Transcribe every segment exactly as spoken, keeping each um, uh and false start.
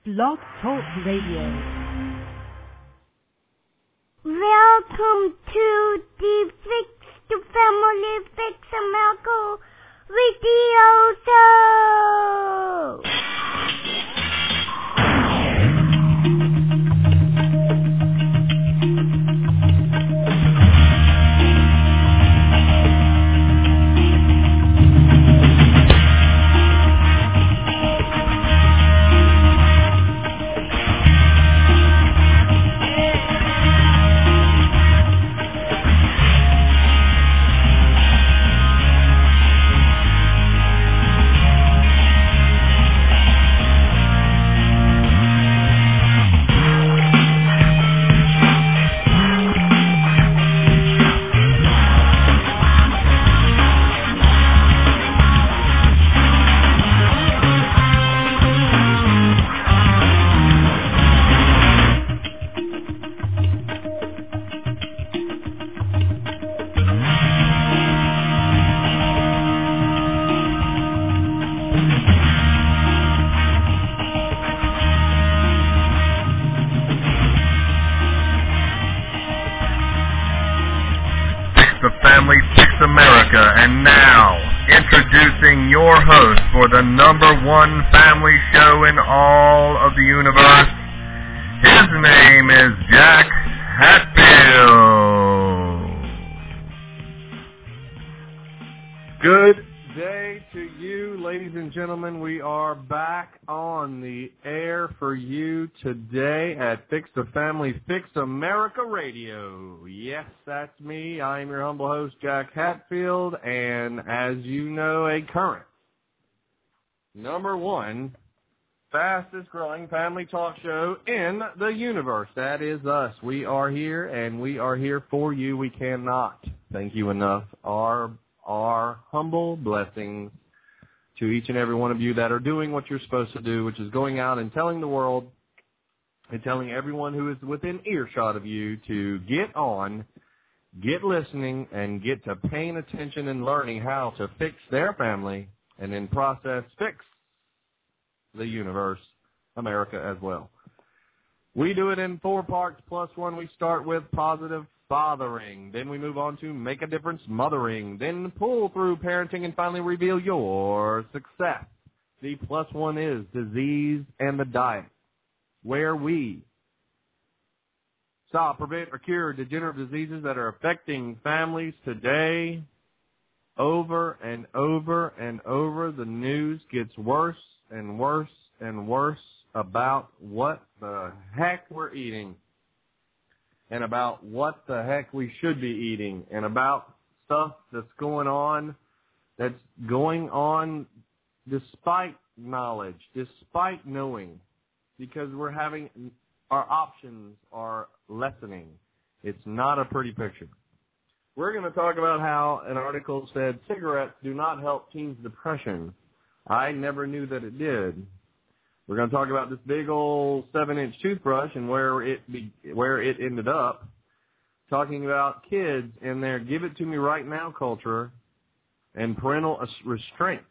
Blog Talk Radio. Welcome to the Fix the Family Fix America Radio Show. And now, introducing your host for the number one family show in all of the universe. His name is Jack Hatfield. Good day to you, ladies and gentlemen. We are back on the air for you today at Fix the Family, Fix America Radio. Yes, that's me. I am your humble host, Jack Hatfield, and as you know, a current number one fastest growing family talk show in the universe. That is us. We are here, and we are here for you. We cannot thank you enough. Our Our humble blessings to each and every one of you that are doing what you're supposed to do, which is going out and telling the world and telling everyone who is within earshot of you to get on, get listening, and get to paying attention and learning how to fix their family and in process fix the universe, America as well. We do it in four parts plus one. We start with positive fathering, then we move on to make a difference mothering, then pull through parenting, and finally reveal your success. The plus one is disease and the diet, where we stop, prevent, or cure degenerative diseases that are affecting families today. Over and over and over, the news gets worse and worse and worse about what the heck we're eating, and about what the heck we should be eating, and about stuff that's going on, that's going on despite knowledge, despite knowing, because we're having, our options are lessening. It's not a pretty picture. We're going to talk about how an article said cigarettes do not help teens' depression. I never knew that it did. We're going to talk about this big old seven-inch toothbrush and where it be, where it ended up. Talking about kids and their give-it-to-me-right-now culture and parental restraint.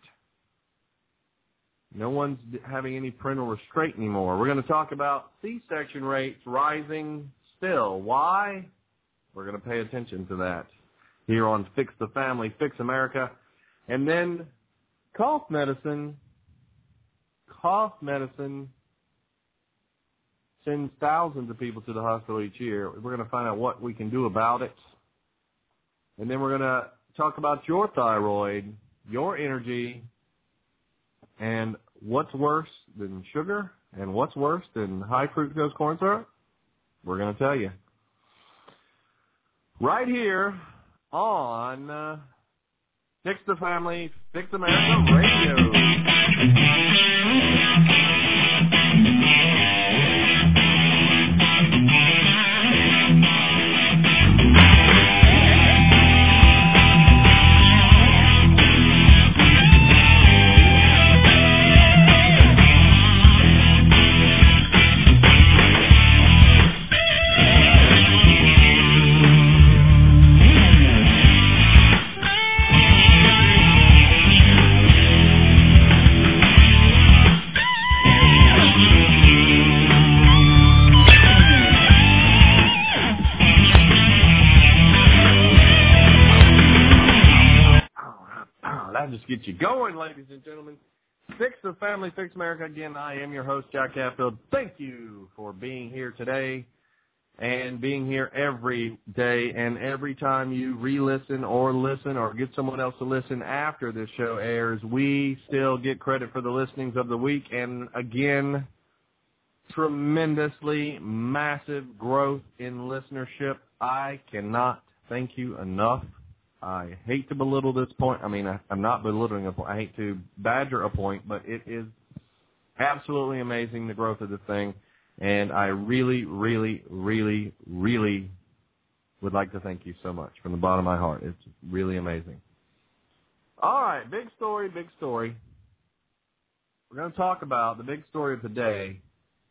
No one's having any parental restraint anymore. We're going to talk about C-section rates rising still. Why? We're going to pay attention to that here on Fix the Family, Fix America. And then cough medicine. Cough medicine sends thousands of people to the hospital each year. We're going to find out what we can do about it. And then we're going to talk about your thyroid, your energy, and what's worse than sugar and what's worse than high fructose corn syrup. We're going to tell you. Right here on uh, Fix the Family, Fix America Radio. just get you going, ladies and gentlemen. Fix the Family, Fix America. Again, I am your host, Jack Hatfield. Thank you for being here today and being here every day. And every time you re-listen or listen or get someone else to listen after this show airs, we still get credit for the listenings of the week. And again, tremendously massive growth in listenership. I cannot thank you enough. I hate to belittle this point. I mean, I, I'm not belittling a point. I hate to badger a point, but it is absolutely amazing, the growth of this thing. And I really, really, really, really would like to thank you so much from the bottom of my heart. It's really amazing. All right, big story, big story. We're going to talk about the big story of the day.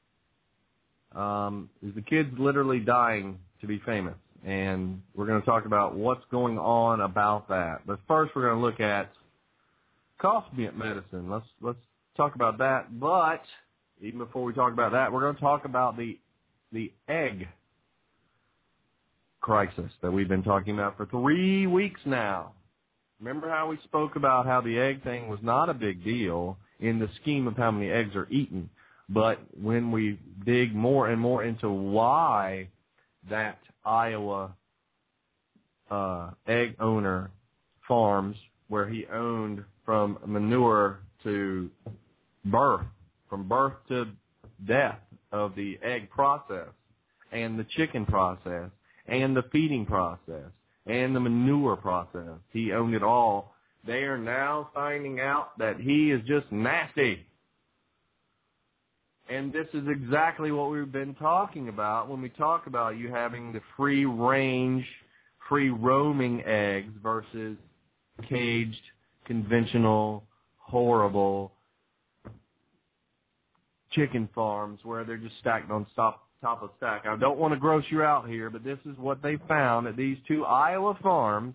Um, is the kids literally dying to be famous? And we're going to talk about what's going on about that. But first, we're going to look at cough medicine. Let's let's talk about that. But even before we talk about that, we're going to talk about the the egg crisis that we've been talking about for three weeks now. Remember how we spoke about how the egg thing was not a big deal in the scheme of how many eggs are eaten. But when we dig more and more into why that Iowa uh, egg owner farms, where he owned from manure to birth, from birth to death of the egg process, and the chicken process, and the feeding process, and the manure process. He owned it all. They are now finding out that he is just nasty. And this is exactly what we've been talking about when we talk about you having the free-range, free-roaming eggs versus caged, conventional, horrible chicken farms where they're just stacked on top, top of stack. I don't want to gross you out here, but this is what they found at these two Iowa farms.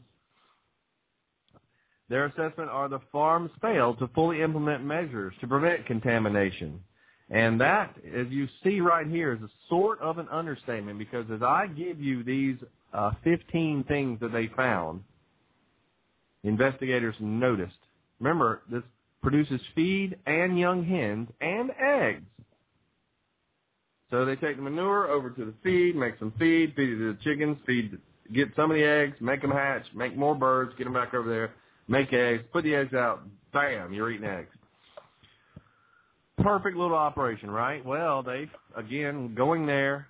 Their assessment are the farms failed to fully implement measures to prevent contamination. And that, as you see right here, is a sort of an understatement, because as I give you these uh, fifteen things that they found, investigators noticed. Remember, this produces feed and young hens and eggs. So they take the manure over to the feed, make some feed, feed it to the chickens, feed, get some of the eggs, make them hatch, make more birds, get them back over there, make eggs, put the eggs out, bam, you're eating eggs. Perfect little operation, right? Well, they, again, going there,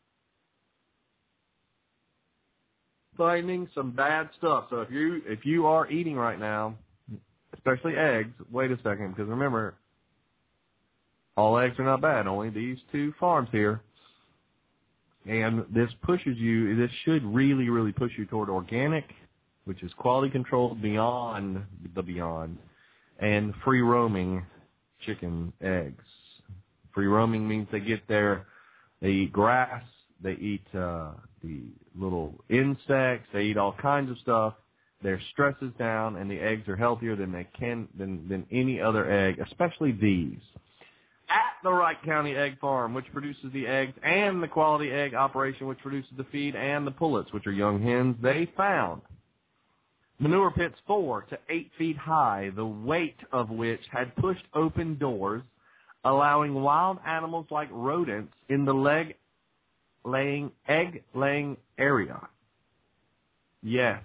finding some bad stuff. So if you if you are eating right now, especially eggs, wait a second, because remember, all eggs are not bad, only these two farms here. And this pushes you, this should really, really push you toward organic, which is quality controlled beyond the beyond, and free roaming chicken eggs. Free roaming means they get there, they eat grass, they eat uh, the little insects, they eat all kinds of stuff. Their stress is down, and the eggs are healthier than they can than than any other egg, especially these. At the Wright County Egg Farm, which produces the eggs, and the Quality Egg Operation, which produces the feed, and the pullets, which are young hens, they found manure pits four to eight feet high, the weight of which had pushed open doors, allowing wild animals like rodents in the leg laying, egg-laying area. Yes,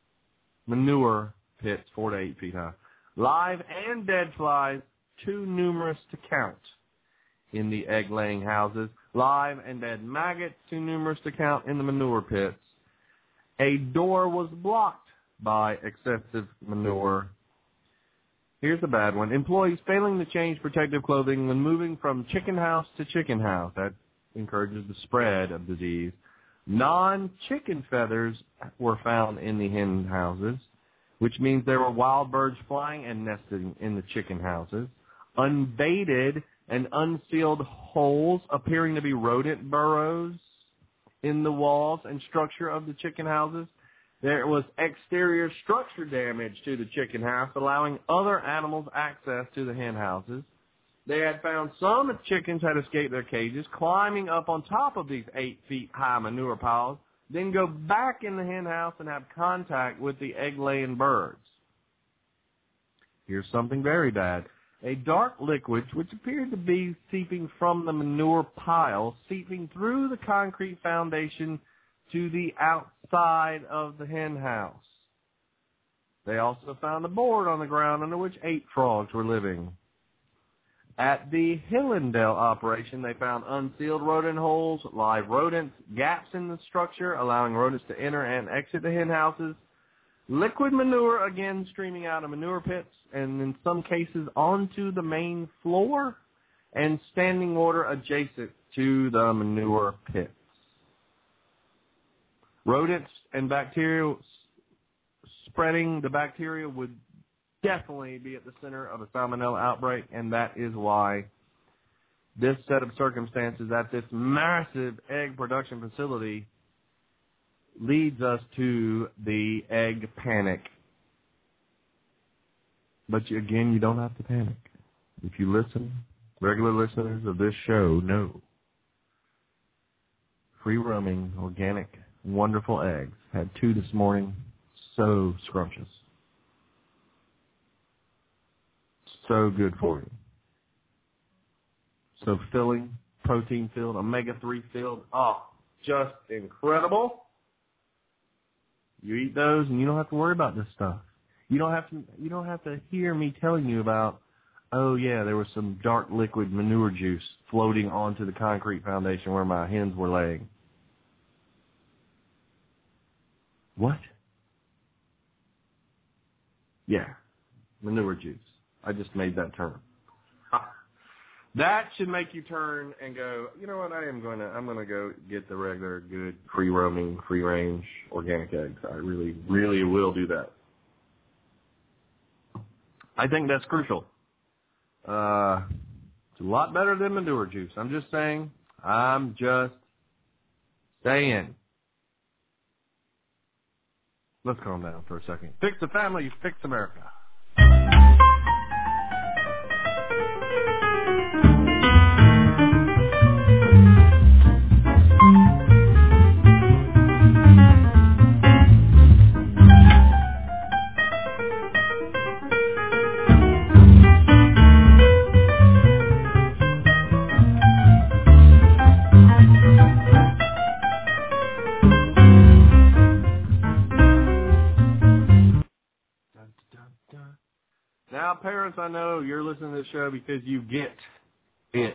manure pits four to eight feet high. Live and dead flies, too numerous to count in the egg-laying houses. Live and dead maggots, too numerous to count in the manure pits. A door was blocked by excessive manure. Here's a bad one. Employees failing to change protective clothing when moving from chicken house to chicken house. That encourages the spread of disease. Non-chicken feathers were found in the hen houses, which means there were wild birds flying and nesting in the chicken houses. Unbaited and unsealed holes appearing to be rodent burrows in the walls and structure of the chicken houses. There was exterior structure damage to the chicken house, allowing other animals access to the hen houses. They had found some chickens had escaped their cages, climbing up on top of these eight feet high manure piles, then go back in the hen house and have contact with the egg-laying birds. here's something very bad. A dark liquid, which appeared to be seeping from the manure pile, seeping through the concrete foundation to the outside of the hen house. They also found a board on the ground under which eight frogs were living. At the Hillendale operation, they found unsealed rodent holes, live rodents, gaps in the structure, allowing rodents to enter and exit the hen houses, liquid manure again streaming out of manure pits, and in some cases onto the main floor, and standing water adjacent to the manure pits. Rodents and bacteria spreading the bacteria would definitely be at the center of a salmonella outbreak, and that is why this set of circumstances at this massive egg production facility leads us to the egg panic. But you, again, you don't have to panic. If you listen, regular listeners of this show know free-roaming, organic, wonderful eggs. Had two this morning. So scrumptious. So good for you. So filling, protein filled, omega three filled. Oh, just incredible. You eat those and you don't have to worry about this stuff. You don't have to you don't have to hear me telling you about, oh yeah, there was some dark liquid manure juice floating onto the concrete foundation where my hens were laying. What? Yeah, manure juice. I just made that term. That should make you turn and go, you know what, I am going to, I'm going to go get the regular, good, free-roaming, free-range organic eggs. I really, really will do that. I think that's crucial. Uh, it's a lot better than manure juice. I'm just saying. I'm just saying. Let's calm down for a second. Fix the family, fix America. Now, parents, I know you're listening to this show because you get it.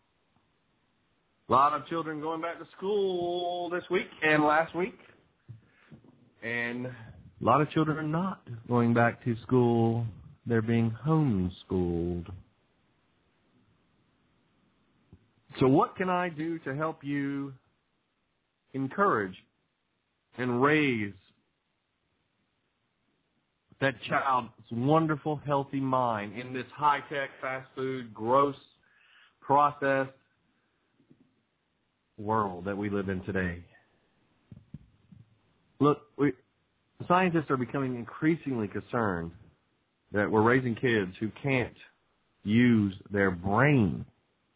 A lot of children going back to school this week and last week. And a lot of children are not going back to school. They're being homeschooled. So what can I do to help you encourage and raise that child's wonderful, healthy mind in this high-tech, fast food, gross, processed world that we live in today? Look, we, scientists are becoming increasingly concerned that we're raising kids who can't use their brain.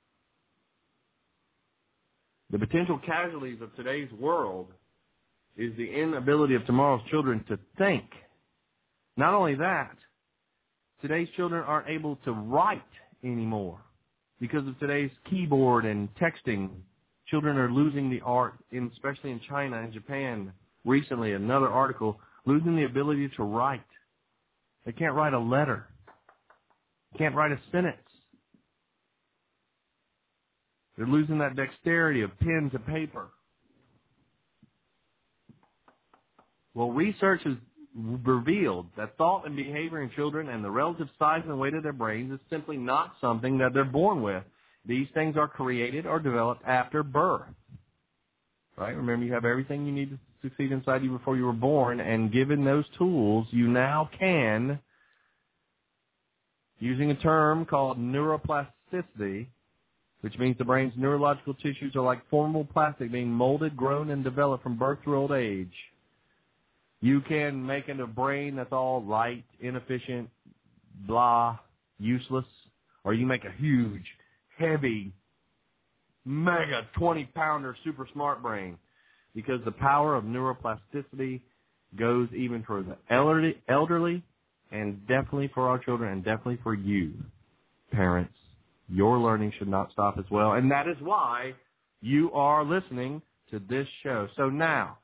The potential casualties of today's world is the inability of tomorrow's children to think. Not only that, today's children aren't able to write anymore because of today's keyboard and texting. Children are losing the art, in, especially in China and Japan. Recently, another article, losing the ability to write. They can't write a letter. Can't write a sentence. They're losing that dexterity of pen to paper. Well, research has revealed that thought and behavior in children and the relative size and weight of their brains is simply not something that they're born with. These things are created or developed after birth. Right? Remember, you have everything you need to succeed inside you before you were born, and given those tools, you now can, using a term called neuroplasticity, which means the brain's neurological tissues are like formable plastic being molded, grown, and developed from birth through old age. You can make it a brain that's all light, inefficient, blah, useless, or you make a huge, heavy, mega twenty-pounder super smart brain, because the power of neuroplasticity goes even for the elderly, elderly And definitely for our children and definitely for you, parents, your learning should not stop as well. And that is why you are listening to this show. So now,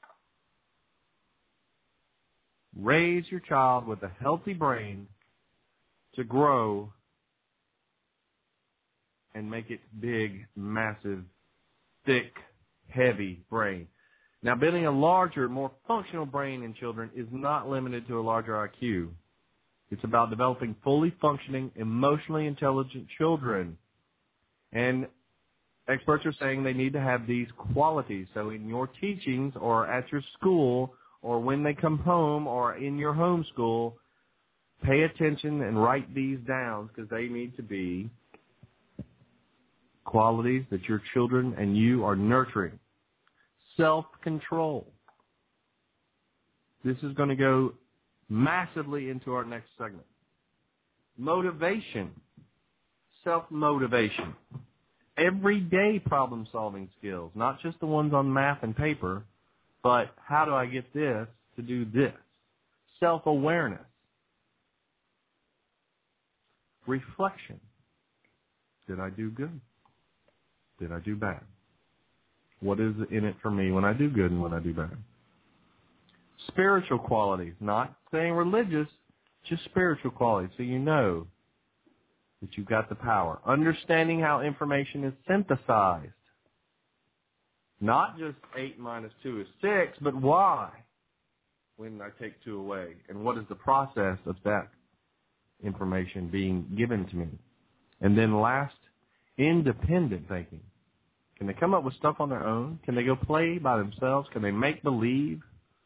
raise your child with a healthy brain to grow and make it big, massive, thick, heavy brain. Now, building a larger, more functional brain in children is not limited to a larger I Q. It's about developing fully functioning, emotionally intelligent children. And experts are saying they need to have these qualities. So in your teachings or at your school or when they come home or in your home school, pay attention and write these down because they need to be qualities that your children and you are nurturing. Self-control. This is going to go massively into our next segment. Motivation. Self-motivation. Everyday problem-solving skills, not just the ones on math and paper, but how do I get this to do this? Self-awareness. Reflection. Did I do good? Did I do bad? What is in it for me when I do good and when I do bad? Spiritual qualities, not saying religious, just spiritual qualities, so you know that you've got the power. Understanding how information is synthesized. Not just eight minus two is six, but why when I take two away? And what is the process of that information being given to me? And then last, independent thinking. Can they come up with stuff on their own? Can they go play by themselves? Can they make believe?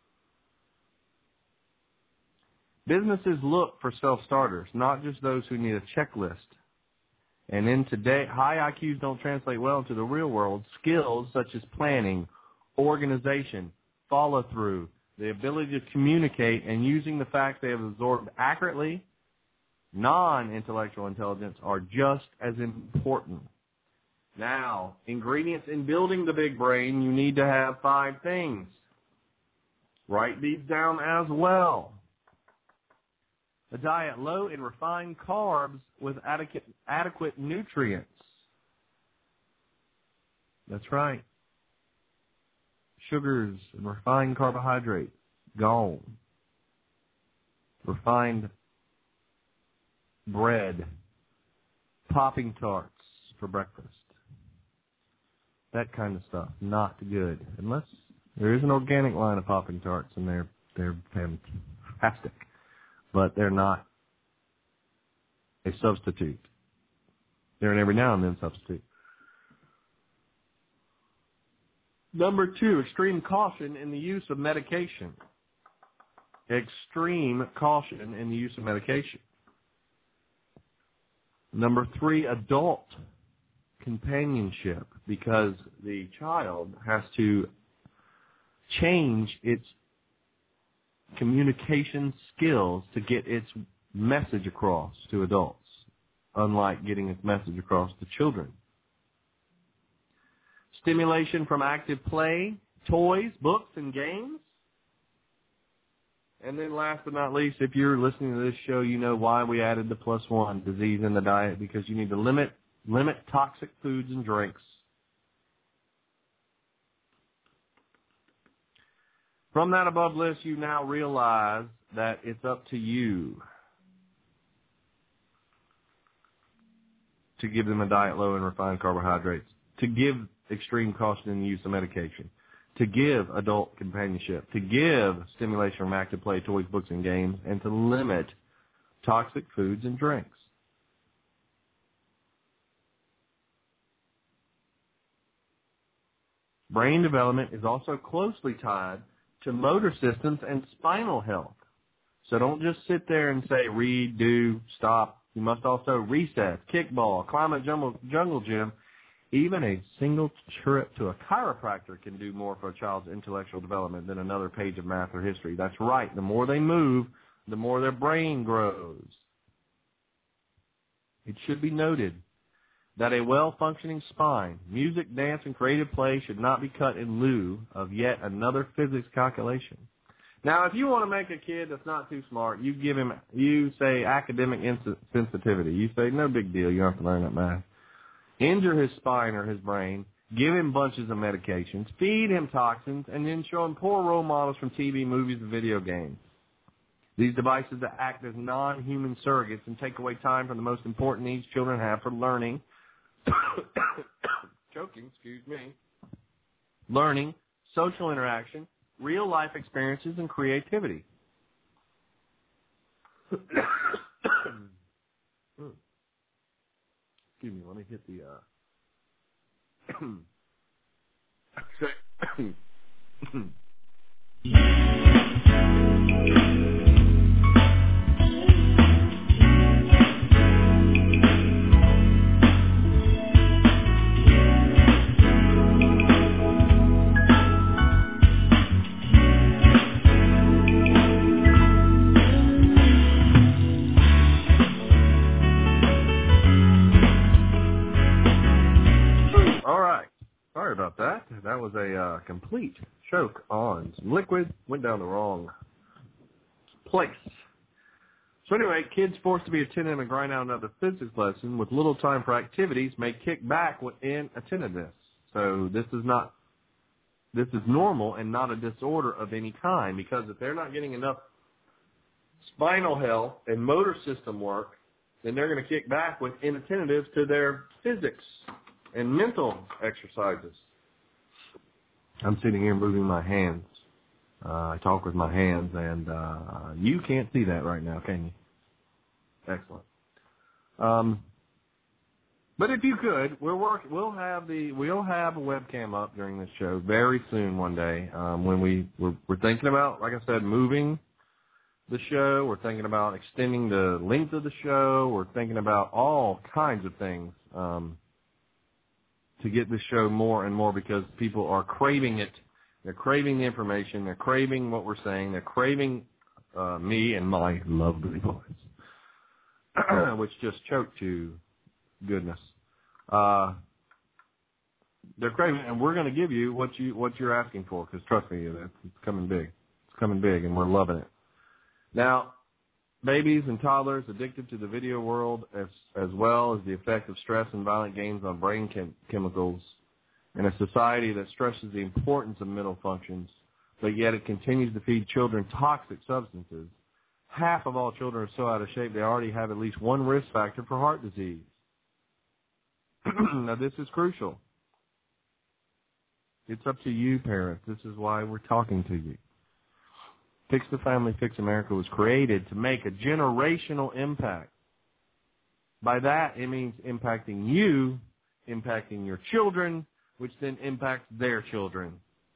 Businesses look for self-starters, not just those who need a checklist. And in today, high I Qs don't translate well into the real world. Skills such as planning, organization, follow-through, the ability to communicate, and using the facts they have absorbed accurately, non-intellectual intelligence are just as important. Now, ingredients in building the big brain, you need to have five things. Write these down as well. A diet low in refined carbs with adequate, adequate nutrients. That's right. Sugars and refined carbohydrates, gone. Refined bread, popping tarts for breakfast. That kind of stuff, not good. Unless there is an organic line of popping tarts, and they're they're fantastic, but they're not a substitute. They're an every now and then substitute. Number two, extreme caution in the use of medication. Extreme caution in the use of medication. Number three, adult companionship, because the child has to change its communication skills to get its message across to adults, unlike getting its message across to children. Stimulation from active play, toys, books, and games. And then last but not least, if you're listening to this show, you know why we added the plus one, disease in the diet, because you need to limit limit toxic foods and drinks. From that above list, you now realize that it's up to you to give them a diet low in refined carbohydrates, to give extreme caution in the use of medication, to give adult companionship, to give stimulation from active play, toys, books, and games, and to limit toxic foods and drinks. Brain development is also closely tied to motor systems and spinal health. So don't just sit there and say, read, do, stop. You must also recess, kickball, climb a jungle, jungle gym. Even a single trip to a chiropractor can do more for a child's intellectual development than another page of math or history. That's right. The more they move, the more their brain grows. It should be noted that a well-functioning spine, music, dance, and creative play should not be cut in lieu of yet another physics calculation. Now, if you want to make a kid that's not too smart, you give him, you say academic ins- sensitivity. You say, no big deal, you don't have to learn that math. Injure his spine or his brain, give him bunches of medications, feed him toxins, and then show him poor role models from T V, movies, and video games. These devices that act as non-human surrogates and take away time from the most important needs children have for learning, choking, excuse me, learning, social interaction, real-life experiences, and creativity. Excuse me, let me hit the... Uh... Sorry about that. That was a uh, complete choke on some liquid. Went down the wrong place. So anyway, kids forced to be attentive and grind out another physics lesson with little time for activities may kick back in attentiveness. So this is not, this is normal and not a disorder of any kind, because if they're not getting enough spinal health and motor system work, then they're going to kick back with inattentiveness to their physics and mental exercises. I'm sitting here moving my hands. Uh, I talk with my hands, and uh, you can't see that right now, can you? Excellent. Um, but if you could, we'll work. We'll have the we'll have a webcam up during this show very soon one day. Um, when we we're, we're thinking about, like I said, moving the show. We're thinking about extending the length of the show. We're thinking about all kinds of things. Um, to get this show more and more, because people are craving it. They're craving the information. They're craving what we're saying. They're craving uh, me and my lovely voice, which just choked to goodness. Uh, they're craving, and we're going to give you what you what you're asking for, because trust me, it's coming big. It's coming big, and we're loving it. Now, babies and toddlers addicted to the video world, as as well as the effect of stress and violent games on brain chem- chemicals, in a society that stresses the importance of mental functions, but yet it continues to feed children toxic substances. Half of all children are so out of shape they already have at least one risk factor for heart disease. Now, this is crucial. It's up to you, parents. This is why we're talking to you. Fix the Family, Fix America was created to make a generational impact. By that, it means impacting you, impacting your children, which then impacts their children.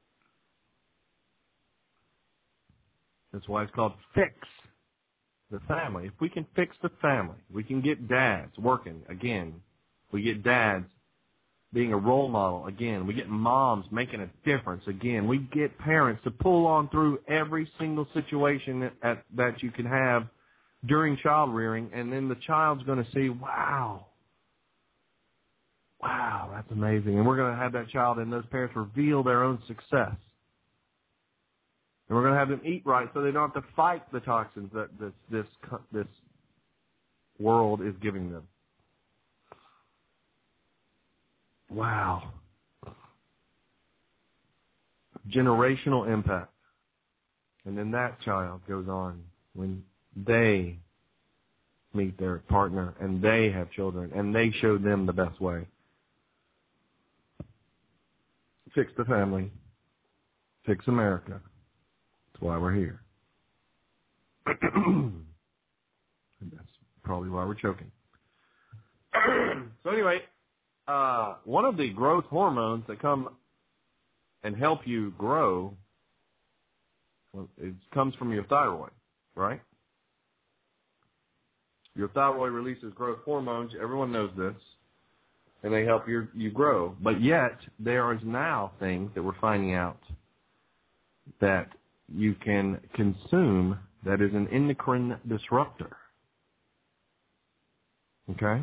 That's why it's called Fix the Family. If we can fix the family, we can get dads working again. We get dads being a role model again. We get moms making a difference again. We get parents to pull on through every single situation that, at, that you can have during child rearing, and then the child's going to see, wow, wow, that's amazing. And we're going to have that child and those parents reveal their own success. And we're going to have them eat right so they don't have to fight the toxins that this this this world is giving them. Wow. Generational impact. And then that child goes on when they meet their partner and they have children and they show them the best way. Fix the family. Fix America. That's why we're here. And that's probably why we're choking. So anyway, Uh, one of the growth hormones that come and help you grow, well, it comes from your thyroid, right? Your thyroid releases growth hormones. Everyone knows this. And they help your, you grow. But yet, there is now things that we're finding out that you can consume that is an endocrine disruptor. Okay?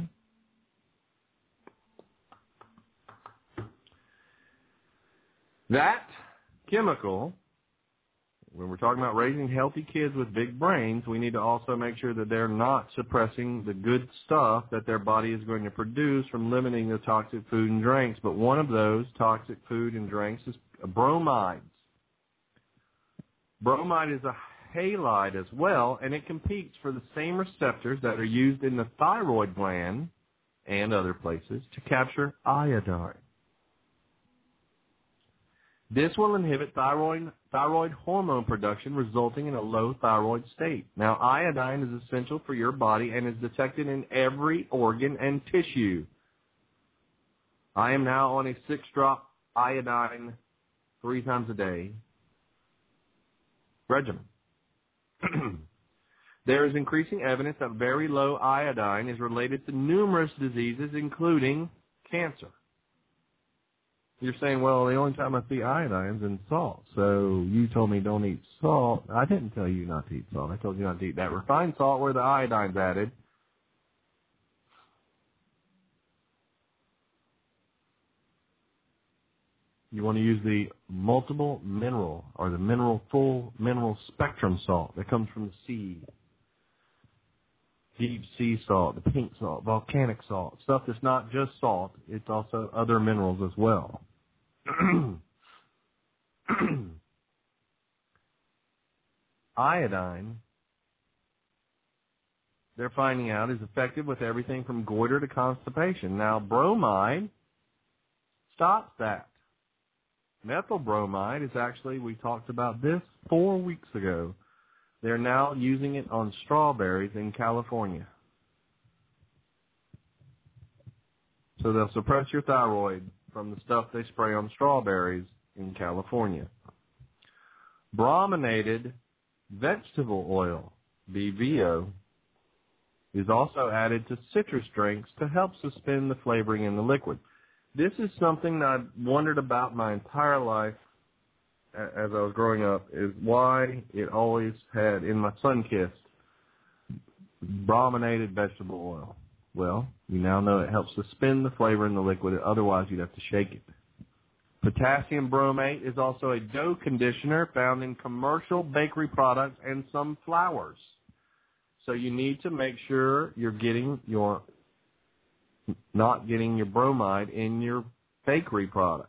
That chemical when we're talking about raising healthy kids with big brains, we need to also make sure that they're not suppressing the good stuff that their body is going to produce from limiting the toxic food and drinks. But one of those toxic food and drinks is bromides. Bromide is a halide as well, and it competes for the same receptors that are used in the thyroid gland and other places to capture iodine. This will inhibit thyroid, thyroid hormone production, resulting in a low thyroid state. Now, iodine is essential for your body and is detected in every organ and tissue. I am now on a six-drop iodine three times a day regimen. There is increasing evidence that very low iodine is related to numerous diseases, including cancer. You're saying, well, the only time I see iodine is in salt, so you told me don't eat salt. I didn't tell you not to eat salt. I told you not to eat that refined salt where the iodine's added. You want to use the multiple mineral or the mineral full mineral spectrum salt that comes from the sea. Deep sea salt, the pink salt, volcanic salt, stuff that's not just salt, it's also other minerals as well. Iodine, they're finding out, is effective with everything from goiter to constipation. Now, bromide stops that. Methyl bromide is actually, we talked about this four weeks ago. They're now using it on strawberries in California. So they'll suppress your thyroid from the stuff they spray on strawberries in California. Brominated vegetable oil, B V O, is also added to citrus drinks to help suspend the flavoring in the liquid. This is something that I've wondered about my entire life as I was growing up, is why it always had, in my Sunkist, brominated vegetable oil. Well, you now know it helps suspend the flavor in the liquid, otherwise you'd have to shake it. Potassium bromate is also a dough conditioner found in commercial bakery products and some flours. So you need to make sure you're getting your, not getting your bromide in your bakery products.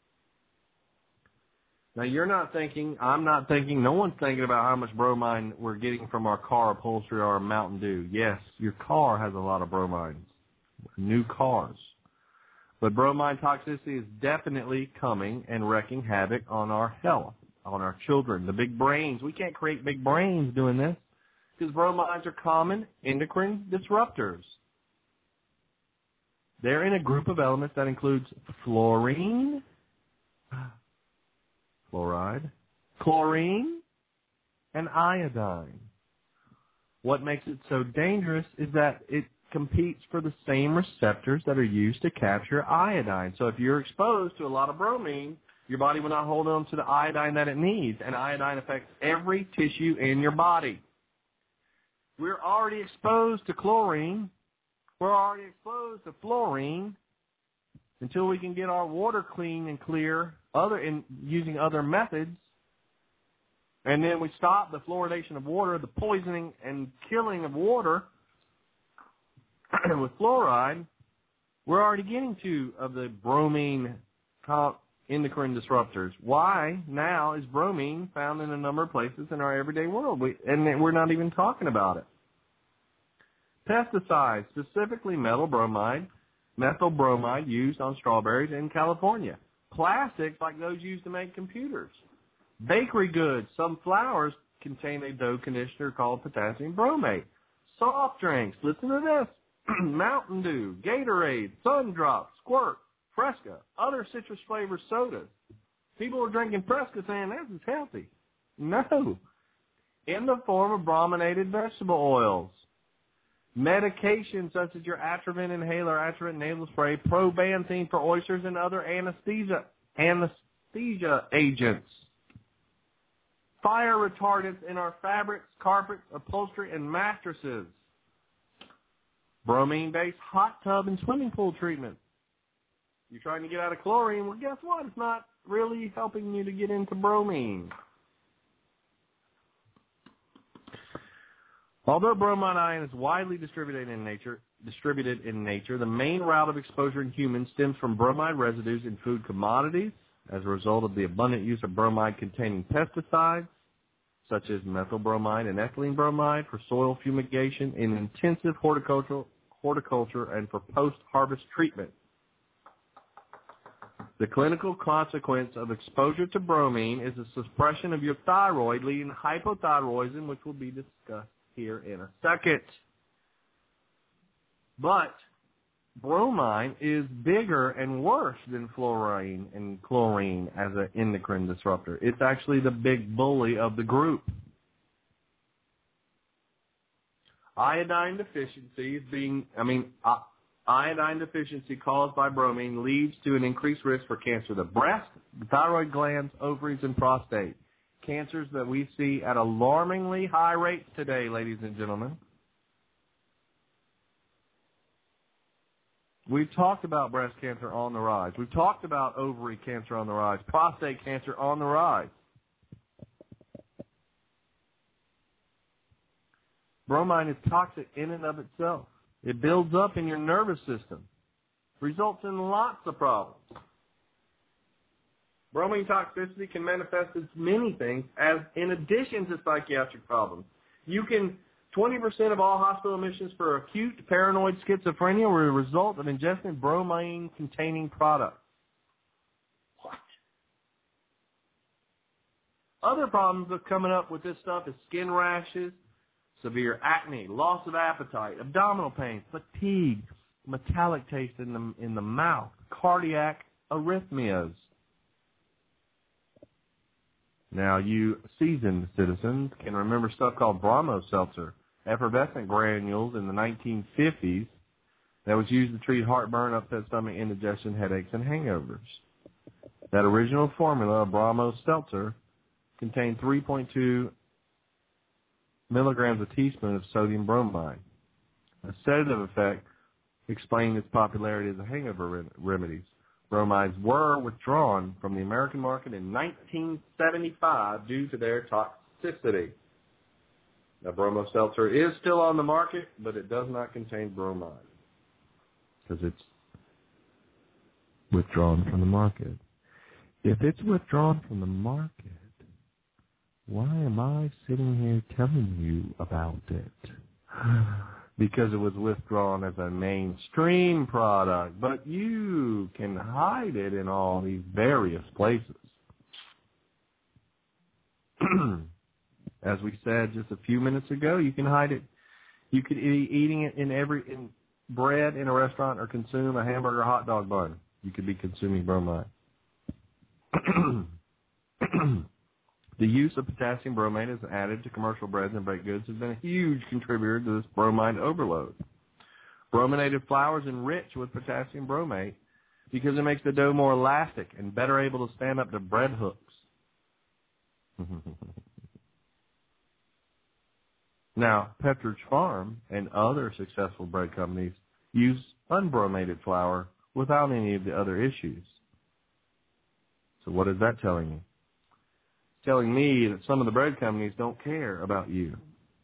Now, you're not thinking, I'm not thinking, no one's thinking about how much bromine we're getting from our car upholstery or our Mountain Dew. Yes, your car has a lot of bromines, new cars. But bromine toxicity is definitely coming and wreaking havoc on our health, on our children, the big brains. We can't create big brains doing this because bromides are common endocrine disruptors. They're in a group of elements that includes fluorine, fluoride, chlorine, and iodine. What makes it so dangerous is that it competes for the same receptors that are used to capture iodine. So if you're exposed to a lot of bromine, your body will not hold on to the iodine that it needs, and iodine affects every tissue in your body. We're already exposed to chlorine. We're already exposed to fluorine. Until we can get our water clean and clear other in using other methods, and then we stop the fluoridation of water, the poisoning and killing of water with fluoride, we're already getting two of the bromine endocrine disruptors. Why now is bromine found in a number of places in our everyday world, we, and we're not even talking about it? Pesticides, specifically methyl bromide, methyl bromide used on strawberries in California. Plastics like those used to make computers. Bakery goods, some flours contain a dough conditioner called potassium bromate. Soft drinks, listen to this, Mountain Dew, Gatorade, Sun Drop, Squirt, Fresca, other citrus-flavored sodas. People are drinking Fresca saying this is healthy. No. In the form of brominated vegetable oils. Medications such as your Atrovent inhaler, Atrovent nasal spray, probanthine for oysters, and other anesthesia anesthesia agents. Fire retardants in our fabrics, carpets, upholstery, and mattresses. Bromine-based hot tub and swimming pool treatment. You're trying to get out of chlorine. Well, guess what? It's not really helping you to get into bromine. Although bromide ion is widely distributed in nature, distributed in nature, the main route of exposure in humans stems from bromide residues in food commodities as a result of the abundant use of bromide-containing pesticides, such as methyl bromide and ethylene bromide, for soil fumigation in intensive horticulture, horticulture and for post-harvest treatment. The clinical consequence of exposure to bromine is a suppression of your thyroid, leading to hypothyroidism, which will be discussed here in a second. But bromine is bigger and worse than fluorine and chlorine as an endocrine disruptor. It's actually the big bully of the group. Iodine deficiency is being, I mean, uh, iodine deficiency caused by bromine leads to an increased risk for cancer of the breast, the thyroid glands, ovaries, and prostate. Cancers that we see at alarmingly high rates today, ladies and gentlemen. We've talked about breast cancer on the rise. We've talked about ovary cancer on the rise, prostate cancer on the rise. Bromine is toxic in and of itself. It builds up in your nervous system, results in lots of problems. Bromine toxicity can manifest as many things as in addition to psychiatric problems. You can, twenty percent of all hospital admissions for acute paranoid schizophrenia were a result of ingesting bromine-containing products. What? Other problems that are coming up with this stuff is skin rashes, severe acne, loss of appetite, abdominal pain, fatigue, metallic taste in the, in the mouth, cardiac arrhythmias. Now, you seasoned citizens can remember stuff called Bromo Seltzer, effervescent granules in the nineteen fifties that was used to treat heartburn, upset stomach, indigestion, headaches, and hangovers. That original formula of Bromo Seltzer contained three point two milligrams a teaspoon of sodium bromide. A sedative effect explained its popularity as a hangover rem- remedies. Bromides were withdrawn from the American market in nineteen seventy-five due to their toxicity. Now, Bromo Seltzer is still on the market, but it does not contain bromide because it's withdrawn from the market. If it's withdrawn from the market, why am I sitting here telling you about it? Because it was withdrawn as a mainstream product, but you can hide it in all these various places. As we said just a few minutes ago, you can hide it. You could be eating it in every in bread in a restaurant or consume a hamburger or hot dog bun. You could be consuming bromide. The use of potassium bromate as added to commercial breads and baked goods has been a huge contributor to this bromide overload. Brominated flour is enriched with potassium bromate because it makes the dough more elastic and better able to stand up to bread hooks. Now, Pepperidge Farm and other successful bread companies use unbromated flour without any of the other issues. So what is that telling you? Telling me that some of the bread companies don't care about you.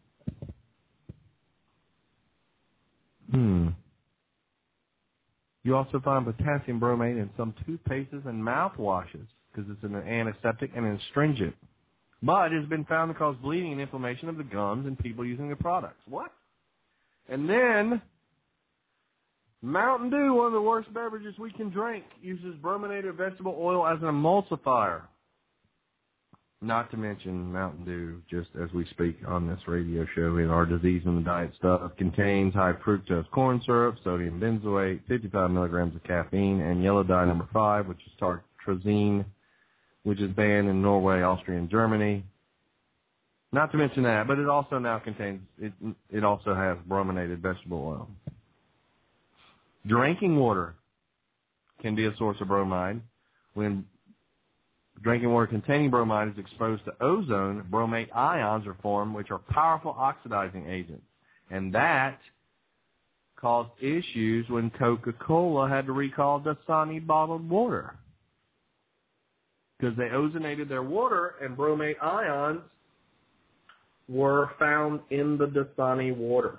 Hmm. You also find potassium bromate in some toothpastes and mouthwashes because it's an antiseptic and an astringent. But it has been found to cause bleeding and inflammation of the gums in people using the products. What? And then, Mountain Dew, one of the worst beverages we can drink, uses brominated vegetable oil as an emulsifier. Not to mention Mountain Dew, just as we speak on this radio show in our Disease in the Diet stuff, contains high fructose corn syrup, sodium benzoate, fifty-five milligrams of caffeine, and yellow dye number five, which is tartrazine, which is banned in Norway, Austria, and Germany. Not to mention that, but it also now contains, it, it also has brominated vegetable oil. Drinking water can be a source of bromide. When drinking water containing bromide is exposed to ozone, bromate ions are formed, which are powerful oxidizing agents. And that caused issues when Coca-Cola had to recall Dasani bottled water. Because they ozonated their water, and bromate ions were found in the Dasani water.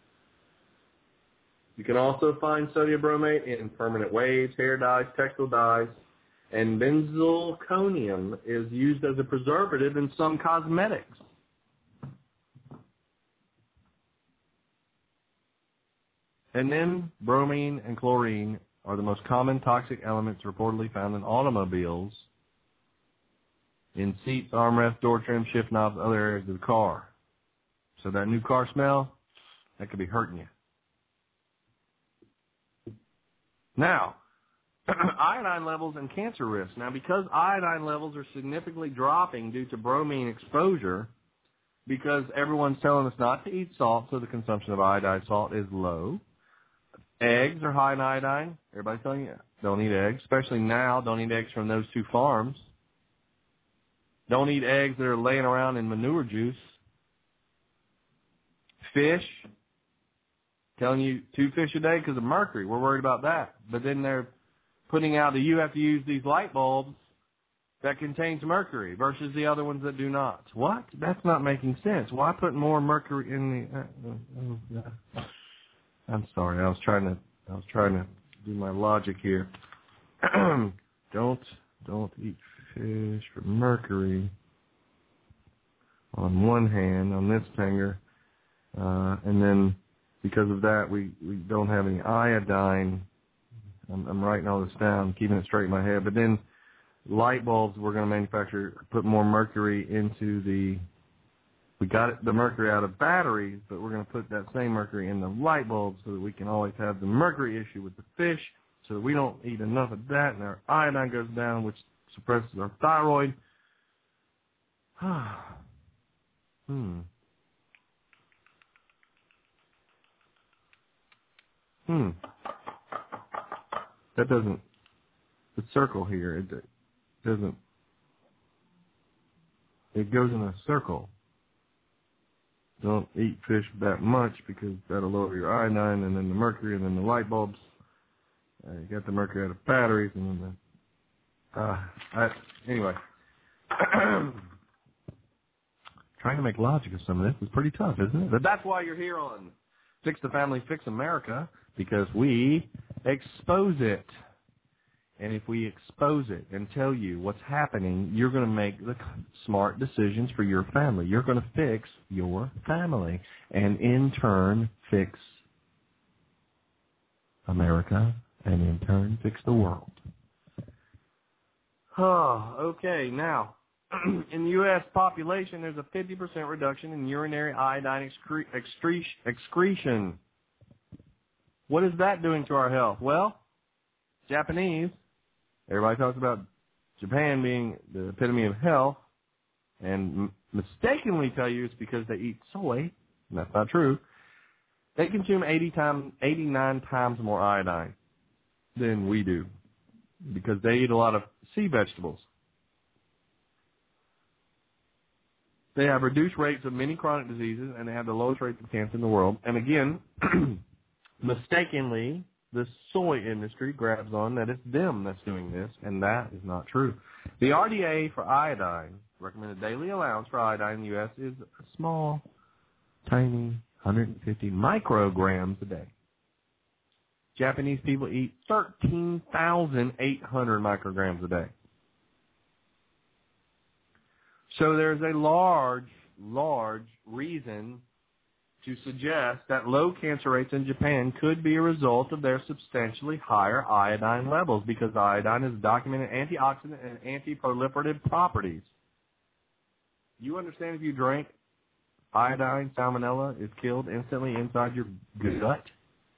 You can also find sodium bromate in permanent waves, hair dyes, textile dyes, and benzalkonium is used as a preservative in some cosmetics. And then bromine and chlorine are the most common toxic elements reportedly found in automobiles, in seats, armrests, door trim, shift knobs, other areas of the car. So that new car smell, that could be hurting you. Now, iodine levels and cancer risk. Now, because iodine levels are significantly dropping due to bromine exposure, because everyone's telling us not to eat salt, so the consumption of iodized salt is low. Eggs are high in iodine. Everybody's telling you, don't eat eggs, especially now. Don't eat eggs from those two farms. Don't eat eggs that are laying around in manure juice. Fish, telling you two fish a day because of mercury. We're worried about that. But then they're putting out that you have to use these light bulbs that contains mercury versus the other ones that do not. What? That's not making sense. Why put more mercury in the... Uh, uh, uh, I'm sorry. I was trying to. I was trying to do my logic here. don't don't eat fish for mercury. On one hand, on this finger, uh, and then because of that, we we don't have any iodine. I'm, I'm writing all this down, keeping it straight in my head. But then light bulbs we're going to manufacture put more mercury into the. We got the mercury out of batteries, but we're going to put that same mercury in the light bulbs so that we can always have the mercury issue with the fish, so that we don't eat enough of that and our iodine goes down, which suppresses our thyroid. hmm. Hmm. That doesn't, the circle here, it doesn't, it goes in a circle. Don't eat fish that much because that'll lower your iodine, and then the mercury, and then the light bulbs. Uh, you got the mercury out of batteries, and then the... Uh, I, anyway. Trying to make logic of some of this is pretty tough, isn't it? But that's why you're here on Fix the Family, Fix America, because we expose it. And if we expose it and tell you what's happening, you're going to make the smart decisions for your family. You're going to fix your family and in turn fix America and in turn fix the world. Oh, okay, now, in the U S population, there's a fifty percent reduction in urinary iodine excre- excre- excretion. What is that doing to our health? Well, Japanese... Everybody talks about Japan being the epitome of health and m- mistakenly tell you it's because they eat soy, and that's not true. They consume eighty times, eighty-nine times more iodine than we do because they eat a lot of sea vegetables. They have reduced rates of many chronic diseases, and they have the lowest rates of cancer in the world. And again, mistakenly, the soy industry grabs on that it's them that's doing this, and that is not true. The R D A for iodine, recommended daily allowance for iodine in the U S, is a small, tiny one hundred fifty micrograms a day. Japanese people eat thirteen thousand eight hundred micrograms a day. So there's a large, large reason to suggest that low cancer rates in Japan could be a result of their substantially higher iodine levels, because iodine has documented antioxidant and anti-proliferative properties. You understand if you drink iodine, salmonella is killed instantly inside your gut?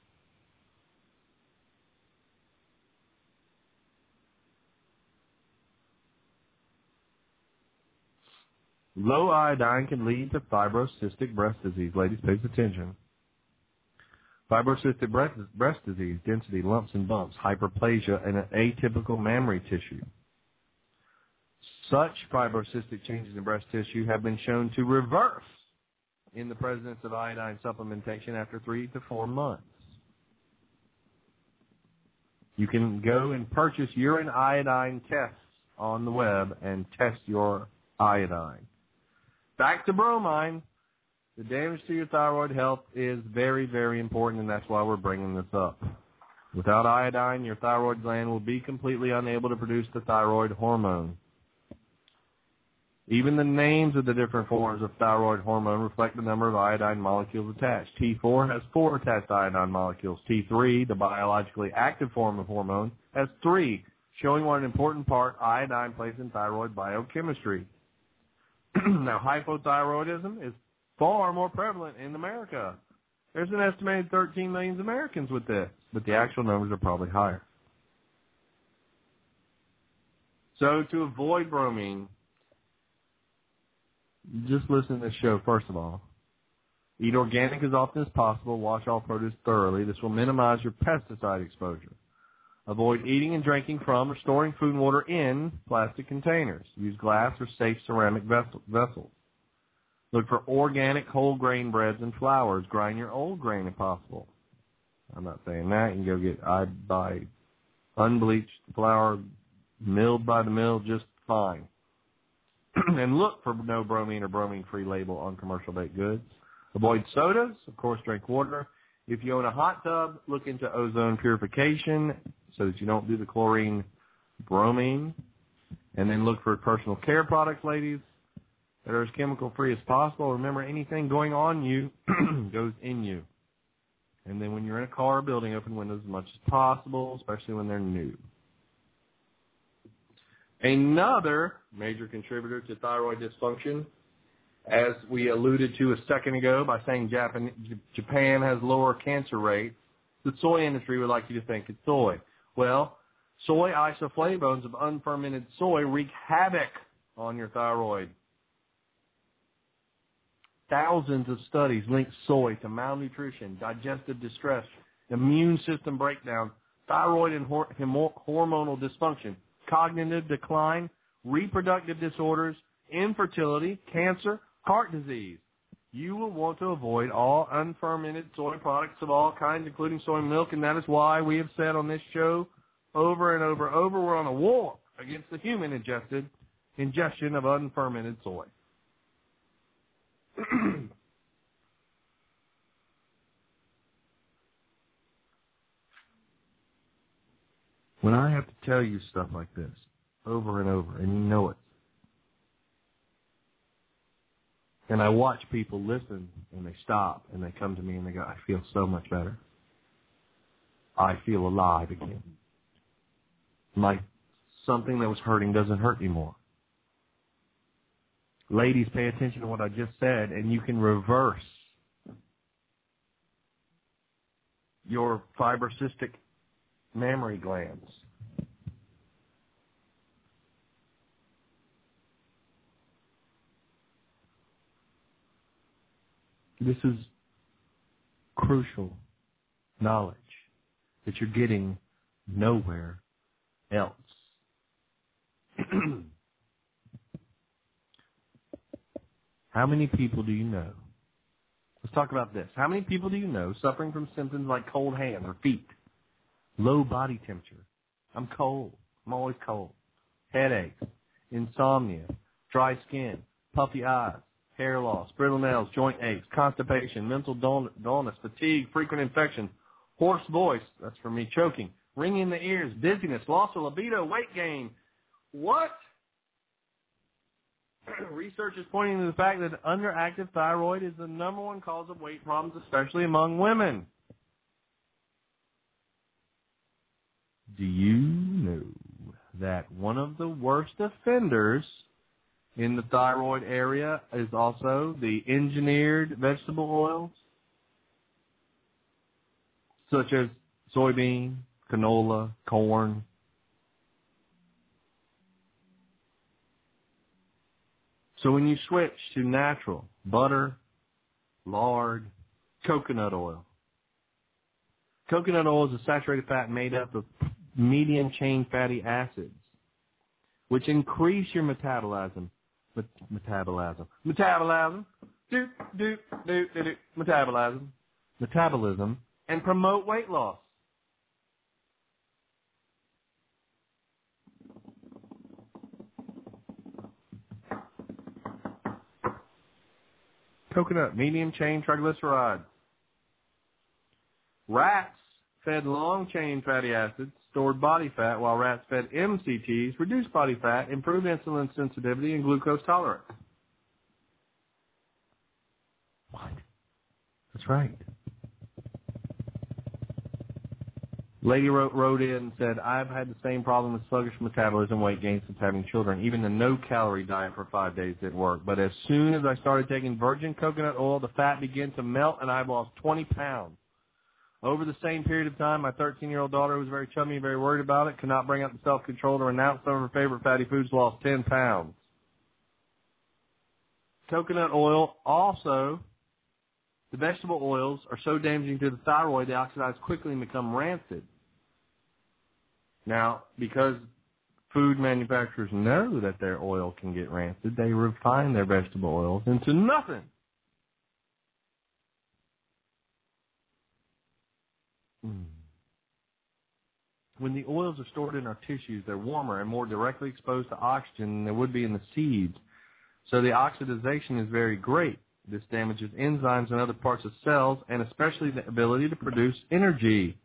Low iodine can lead to fibrocystic breast disease. Ladies, pay attention. Fibrocystic breast, breast disease, density, lumps and bumps, hyperplasia, and an atypical mammary tissue. Such fibrocystic changes in breast tissue have been shown to reverse in the presence of iodine supplementation after three to four months. You can go and purchase urine iodine tests on the web and test your iodine. Back to bromine. The damage to your thyroid health is very, very important, and that's why we're bringing this up. Without iodine, your thyroid gland will be completely unable to produce the thyroid hormone. Even the names of the different forms of thyroid hormone reflect the number of iodine molecules attached. T four has four attached iodine molecules. T three, the biologically active form of hormone, has three, showing what an important part iodine plays in thyroid biochemistry. Now, hypothyroidism is far more prevalent in America. There's an estimated thirteen million Americans with this, but the actual numbers are probably higher. So to avoid bromine, just listen to this show first of all. Eat organic as often as possible. Wash all produce thoroughly. This will minimize your pesticide exposure. Avoid eating and drinking from or storing food and water in plastic containers. Use glass or safe ceramic vessel, vessels. Look for organic whole grain breads and flours. Grind your old grain if possible. I'm not saying that. You can go get, I buy unbleached flour, milled by the mill, just fine. And look for no bromine or bromine-free label on commercial baked goods. Avoid sodas. Of course, drink water. If you own a hot tub, look into ozone purification so that you don't do the chlorine bromine. And then look for personal care products, ladies, that are as chemical-free as possible. Remember, anything going on you goes in you. And then when you're in a car or building, open windows as much as possible, especially when they're new. Another major contributor to thyroid dysfunction, as we alluded to a second ago by saying Japan, Japan has lower cancer rates, the soy industry would like you to think it's soy. Well, soy isoflavones of unfermented soy wreak havoc on your thyroid. Thousands of studies link soy to malnutrition, digestive distress, immune system breakdown, thyroid and hor- hormonal dysfunction, cognitive decline, reproductive disorders, infertility, cancer, heart disease. You will want to avoid all unfermented soy products of all kinds, including soy milk, and that is why we have said on this show over and over and over, we're on a war against the human ingested ingestion of unfermented soy. When I have to tell you stuff like this over and over, and you know it, and I watch people listen, and they stop, and they come to me, and they go, I feel so much better. I feel alive again. My something that was hurting doesn't hurt anymore. Ladies, pay attention to what I just said, and you can reverse your fibrocystic mammary glands. This is crucial knowledge that you're getting nowhere else. How many people do you know? Let's talk about this. How many people do you know suffering from symptoms like cold hands or feet, low body temperature? I'm cold. I'm always cold. Headaches, insomnia, dry skin, puffy eyes, hair loss, brittle nails, joint aches, constipation, mental dull- dullness, fatigue, frequent infections, hoarse voice, that's for me, choking, ringing in the ears, dizziness, loss of libido, weight gain. What? Research is pointing to the fact that underactive thyroid is the number one cause of weight problems, especially among women. Do you know that one of the worst offenders in the thyroid area is also the engineered vegetable oils, such as soybean, canola, corn? So when you switch to natural butter, lard, coconut oil. Coconut oil is a saturated fat made up of medium-chain fatty acids, which increase your metabolism. Met- metabolism. Metabolism. Do, do, do, do, do. Metabolism. Metabolism. And promote weight loss. coconut, medium chain triglycerides. Rats fed long chain fatty acids, stored body fat, while rats fed M C Ts, reduced body fat, improved insulin sensitivity, and glucose tolerance. What? That's right. Lady wrote, wrote in and said, I've had the same problem with sluggish metabolism, weight gain since having children. Even the no-calorie diet for five days didn't work. But as soon as I started taking virgin coconut oil, the fat began to melt, and I've lost twenty pounds. Over the same period of time, my thirteen-year-old daughter, who was very chubby and very worried about it, could not bring up the self-control to renounce some of her favorite fatty foods, lost ten pounds. Coconut oil also, the vegetable oils are so damaging to the thyroid, they oxidize quickly and become rancid. Now, because food manufacturers know that their oil can get rancid, they refine their vegetable oils into nothing. Mm. When the oils are stored in our tissues, they're warmer and more directly exposed to oxygen than they would be in the seeds. So the oxidization is very great. This damages enzymes in other parts of cells and especially the ability to produce energy.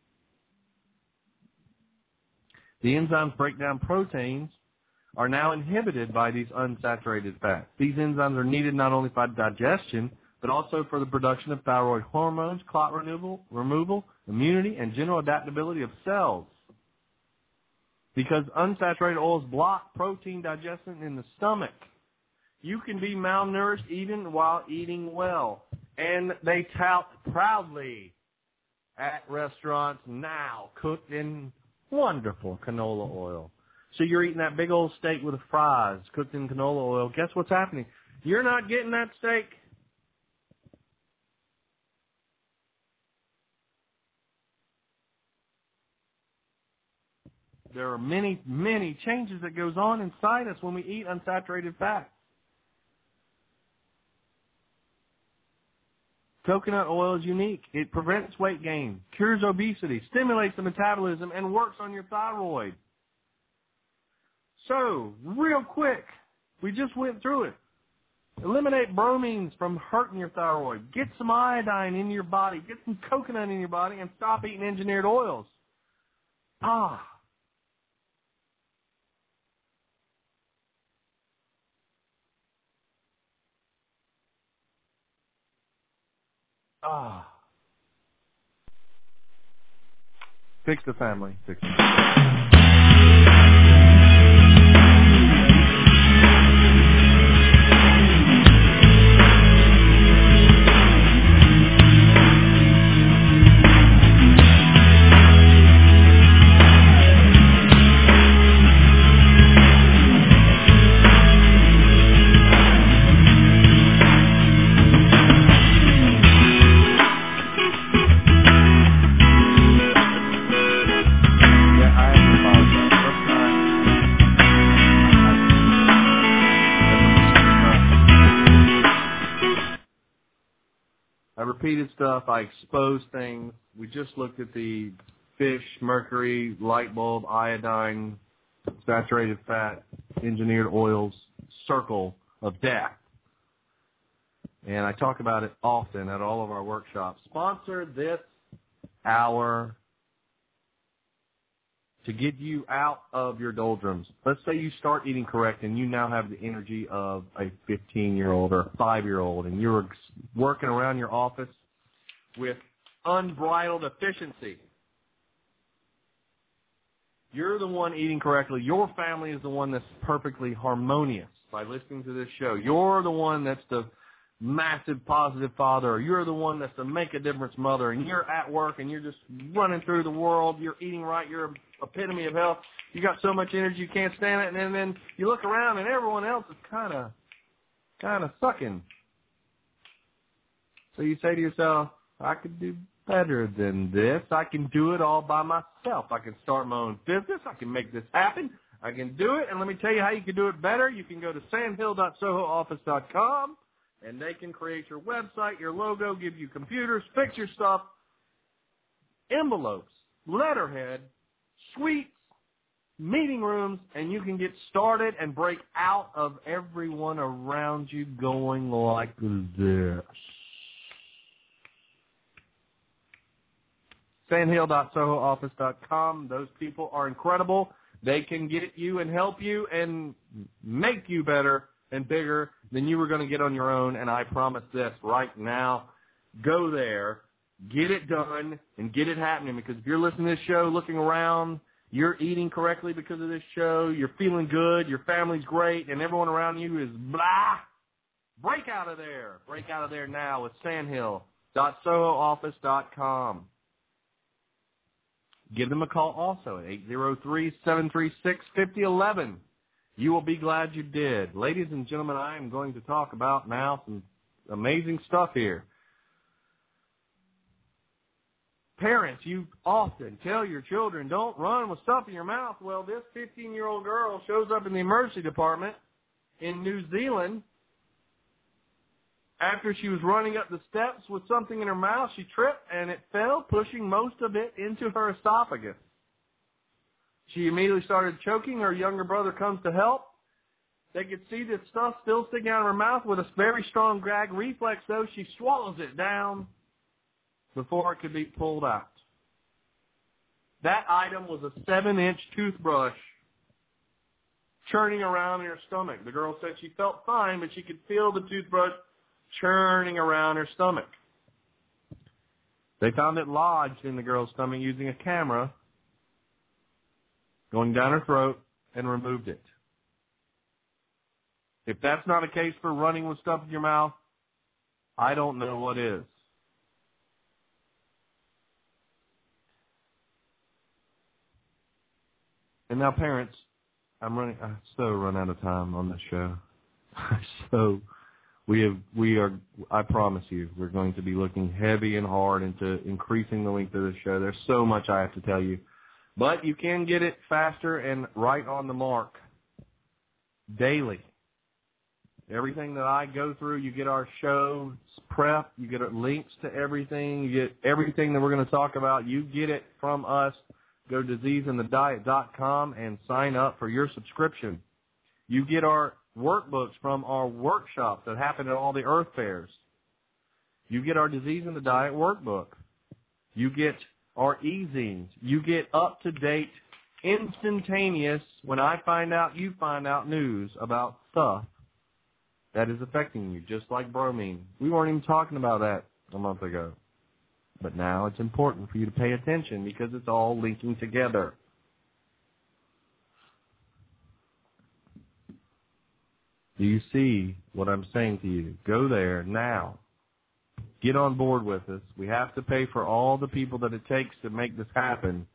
The enzymes break down proteins are now inhibited by these unsaturated fats. These enzymes are needed not only for digestion, but also for the production of thyroid hormones, clot removal, removal, immunity, and general adaptability of cells. Because unsaturated oils block protein digestion in the stomach. You can be malnourished even while eating well. And they tout proudly at restaurants now, cooked in wonderful canola oil. So you're eating that big old steak with the fries cooked in canola oil. Guess what's happening? You're not getting that steak. There are many, many changes that goes on inside us when we eat unsaturated fats. Coconut oil is unique. It prevents weight gain, cures obesity, stimulates the metabolism, and works on your thyroid. So, real quick, we just went through it. Eliminate bromines from hurting your thyroid. Get some iodine in your body. Get some coconut in your body and stop eating engineered oils. Ah. Ah. Fix the family. Fix the family. Repeated stuff. I expose things. We just looked at the fish, mercury, light bulb, iodine, saturated fat, engineered oils, circle of death. And I talk about it often at all of our workshops. Sponsor this hour to get you out of your doldrums. Let's say you start eating correct and you now have the energy of a fifteen-year-old or a five-year-old, and you're working around your office with unbridled efficiency. You're the one eating correctly. Your family is the one that's perfectly harmonious by listening to this show. You're the one that's the massive positive father, or you're the one that's the make a difference mother, and you're at work and you're just running through the world. You're eating right. You're an epitome of health. You got so much energy you can't stand it, and then, then you look around and everyone else is kind of kind of sucking. So you say to yourself, I could do better than this. I can do it all by myself. I can start my own business. I can make this happen. I can do it. And let me tell you how you can do it better. You can go to sandhill dot soho office dot com, and they can create your website, your logo, give you computers, fix your stuff, envelopes, letterhead, sweets, meeting rooms, and you can get started and break out of everyone around you going like this. sandhill dot soho office dot com. Those people are incredible. They can get you and help you and make you better and bigger than you were going to get on your own, and I promise this right now. Go there, get it done, and get it happening, because if you're listening to this show, looking around, you're eating correctly because of this show, you're feeling good, your family's great, and everyone around you is blah, break out of there. Break out of there now with sandhill dot soho office dot com. Give them a call also at eight zero three, seven three six, five zero one one. You will be glad you did. Ladies and gentlemen, I am going to talk about now some amazing stuff here. Parents, you often tell your children, don't run with stuff in your mouth. Well, this fifteen-year-old girl shows up in the emergency department in New Zealand. After she was running up the steps with something in her mouth, she tripped and it fell, pushing most of it into her esophagus. She immediately started choking. Her younger brother comes to help. They could see this stuff still sticking out of her mouth. With a very strong gag reflex, though, she swallows it down before it could be pulled out. That item was a seven-inch toothbrush churning around in her stomach. The girl said she felt fine, but she could feel the toothbrush churning around her stomach. They found it lodged in the girl's stomach using a camera going down her throat, and removed it. If that's not a case for running with stuff in your mouth, I don't know what is. And now, parents, I'm running. I so run out of time on this show. so we have, we are. I promise you, we're going to be looking heavy and hard into increasing the length of this show. There's so much I have to tell you. But you can get it faster and right on the mark daily. Everything that I go through, you get our show prep, you get links to everything, you get everything that we're going to talk about. You get it from us. Go to disease in the diet dot com and sign up for your subscription. You get our workbooks from our workshops that happen at all the Earth fairs. You get our Disease in the Diet workbook. You get our e-zines. You get up-to-date, instantaneous, when I find out, you find out news about stuff that is affecting you, just like bromine. We weren't even talking about that a month ago. But now it's important for you to pay attention because it's all linking together. Do you see what I'm saying to you? Go there now. Get on board with us. We have to pay for all the people that it takes to make this happen.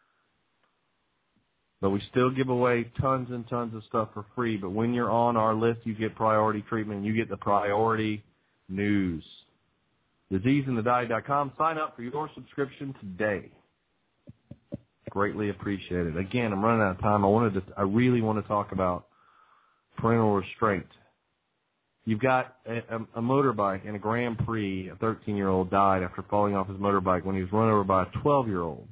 But we still give away tons and tons of stuff for free. But when you're on our list, you get priority treatment. You get the priority news. disease in the diet dot com. Sign up for your subscription today. Greatly appreciated. Again, I'm running out of time. I wanted to. I really want to talk about parental restraint. You've got a, a, a motorbike in a Grand Prix. A thirteen-year-old died after falling off his motorbike when he was run over by a twelve-year-old.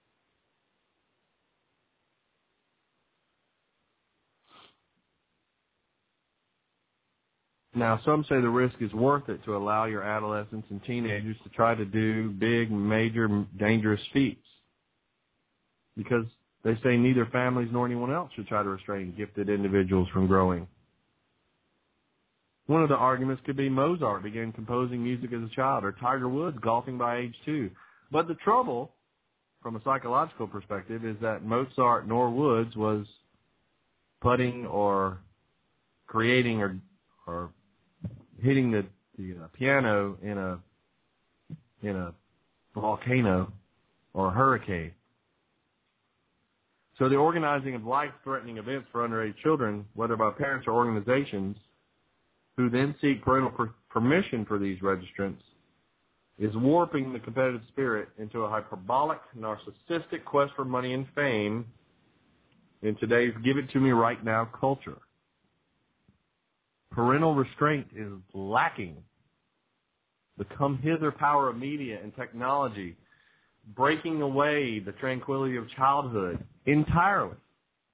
Now, some say the risk is worth it to allow your adolescents and teenagers to try to do big, major, dangerous feats. Because they say neither families nor anyone else should try to restrain gifted individuals from growing. One of the arguments could be Mozart began composing music as a child, or Tiger Woods golfing by age two. But the trouble, from a psychological perspective, is that Mozart nor Woods was putting or creating or or hitting the, the uh, piano in a in a volcano or a hurricane. So the organizing of life-threatening events for underage children, whether by parents or organizations, who then seek parental per- permission for these registrants, is warping the competitive spirit into a hyperbolic, narcissistic quest for money and fame in today's give-it-to-me-right-now culture. Parental restraint is lacking. The come-hither power of media and technology breaking away the tranquility of childhood entirely.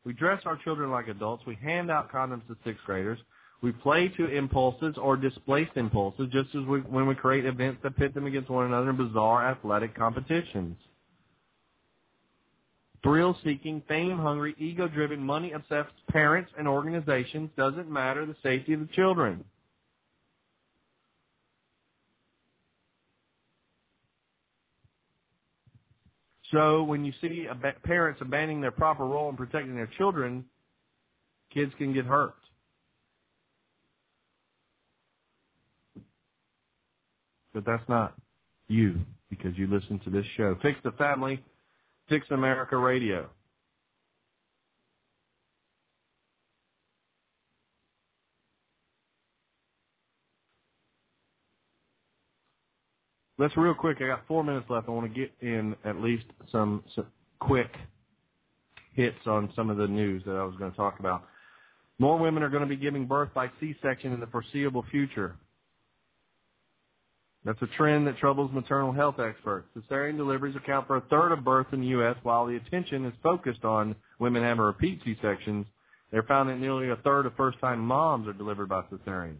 We dress our children like adults. We hand out condoms to sixth graders. We play to impulses or displaced impulses, just as we, when we create events that pit them against one another in bizarre athletic competitions. Thrill-seeking, fame-hungry, ego-driven, money-obsessed parents and organizations doesn't matter the safety of the children. So when you see ab- parents abandoning their proper role in protecting their children, kids can get hurt. But that's not you, because you listen to this show. Fix the Family, Fix America Radio. Let's real quick, I got four minutes left. I want to get in at least some, some quick hits on some of the news that I was going to talk about. More women are going to be giving birth by C-section in the foreseeable future. That's a trend that troubles maternal health experts. Cesarean deliveries account for a third of births in the U S While the attention is focused on women having repeat C-sections, they're found that nearly a third of first-time moms are delivered by cesarean.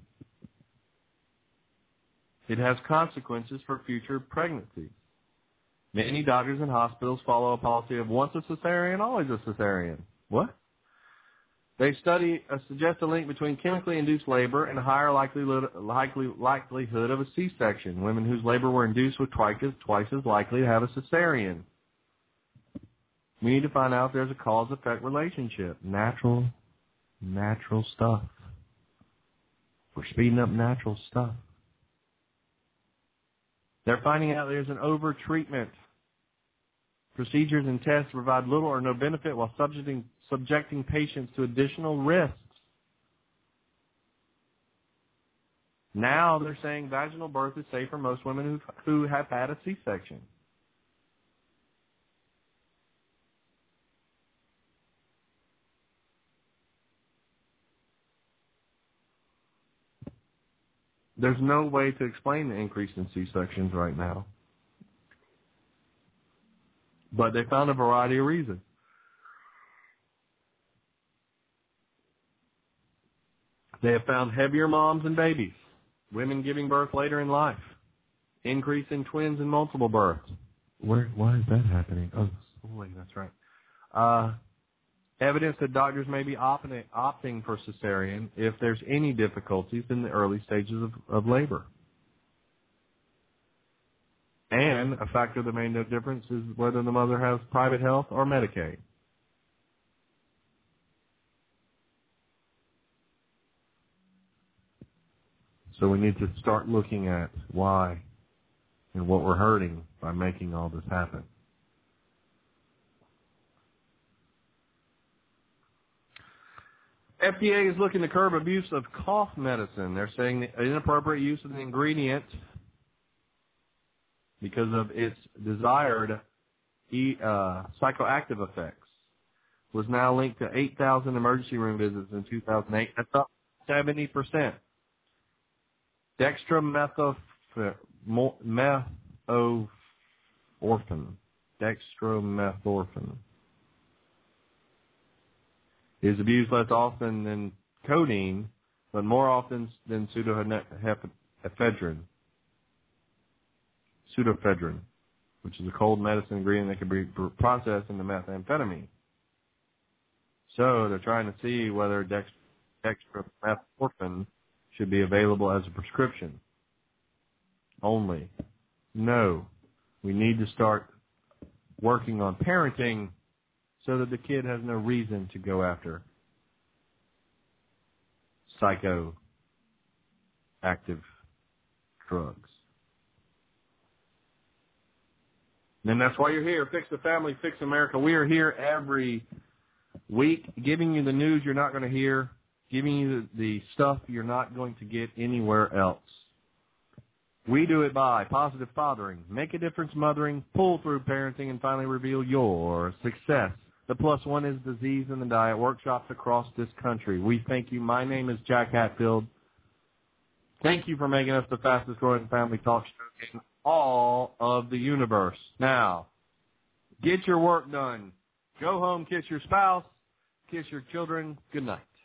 It has consequences for future pregnancies. Many doctors and hospitals follow a policy of once a cesarean, always a cesarean. What? They study uh, suggest a link between chemically induced labor and a higher likelihood, likely, likelihood of a C-section. Women whose labor were induced were twice as, twice as likely to have a cesarean. We need to find out if there's a cause-effect relationship. Natural, natural stuff. We're speeding up natural stuff. They're finding out there's an over-treatment. Procedures and tests provide little or no benefit while subjecting, subjecting patients to additional risks. Now they're saying vaginal birth is safe for most women who, who have had a C-section. There's no way to explain the increase in C-sections right now. But they found a variety of reasons. They have found heavier moms and babies, women giving birth later in life, increase in twins and multiple births. Where? Why is that happening? Oh, wait, that's right. Uh, evidence that doctors may be opting, opting for cesarean if there's any difficulties in the early stages of, of labor. And a factor that made no difference is whether the mother has private health or Medicaid. So we need to start looking at why and what we're hurting by making all this happen. F D A is looking to curb abuse of cough medicine. They're saying the inappropriate use of the ingredient because of its desired uh, psychoactive effects was now linked to eight thousand emergency room visits in two thousand eight. That's up seventy percent. Dextromethorphan, dextromethorphan is abused less often than codeine, but more often than pseudoephedrine. Pseudoephedrine, which is a cold medicine ingredient that can be processed into methamphetamine. So they're trying to see whether dext- dextromethorphan should be available as a prescription only. No, we need to start working on parenting so that the kid has no reason to go after psychoactive drugs. And that's why you're here. Fix the Family, Fix America. We are here every week giving you the news you're not going to hear, giving you the, the stuff you're not going to get anywhere else. We do it by positive fathering, make a difference mothering, pull through parenting, and finally reveal your success. The Plus One is Disease in the Diet workshops across this country. We thank you. My name is Jack Hatfield. Thank you for making us the fastest growing family talk show in all of the universe. Now, get your work done. Go home, kiss your spouse, kiss your children. Good night.